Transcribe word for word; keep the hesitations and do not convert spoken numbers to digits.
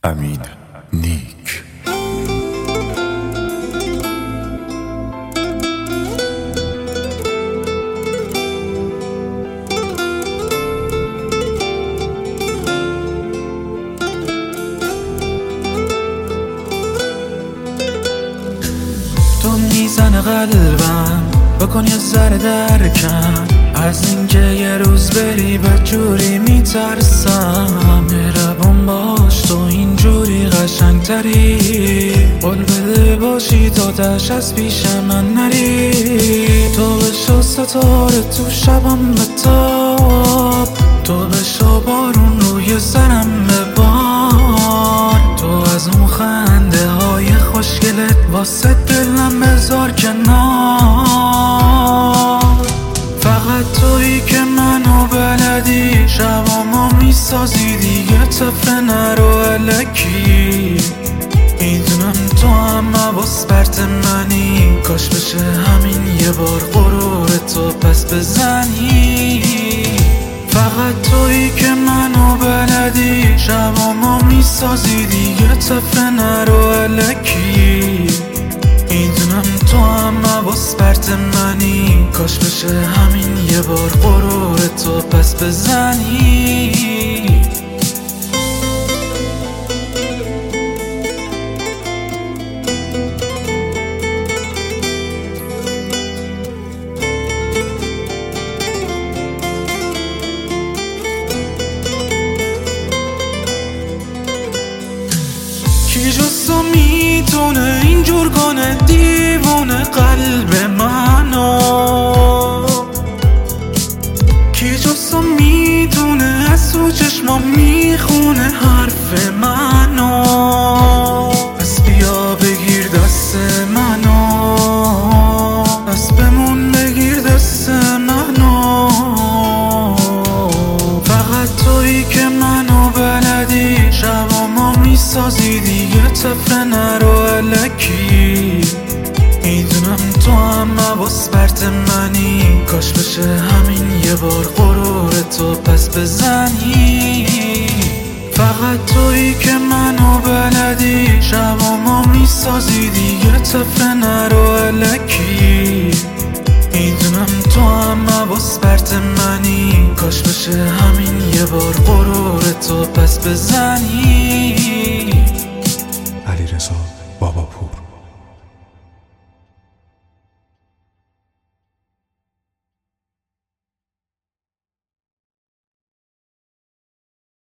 امین نیک. تو میزنه قلبم بکن یه ذره درکم از اینکه یه روز بری بدجوری میترسم. مهربون باش تو اینجوری قشنگتری، قول بده باشی تا تش از پیش من نری. تو بشو ستاره تو شبم بتاب، تو بشو بارون روی سرم ببار. تو از اون خنده های خوشگلت واسه دلم بذار کنار. فقط تویی که منو بلدی، شبامو میسازی دیگه طفل نرو الکی. میدونم تو هم حواس پرت منی، کاش بشه همین یه بار غرور تو پس بزنی. فقط تویی که منو بلدی، شبامو میسازی دیگه طفل نرو الکی. میدونم تو هم حواس پرت منی، کاش بشه همین یه بار غرور تو پس بزنی. کی جز تو میتونه اینجور کنه دیوونه قلب منو؟ کی جز تو میتونه از تو چشما میخونه حرف منو؟ پس بیا بگیر دست منو، پس بمون بگیر دست منو. فقط تویی که منو بلدی، شبامو میسازی دیگه طفل نرو الکی. میدونم تو هم حواس پرت منی، کاش بشه همین یه بار غرور تو پس بزنی. فقط تویی که منو بلدی، شبامو میسازی دیگه طفل نرو الکی. میدونم تو هم حواس پرت منی، کاش بشه همین یه بار غرور تو پس بزنی. علیرضا باباپور.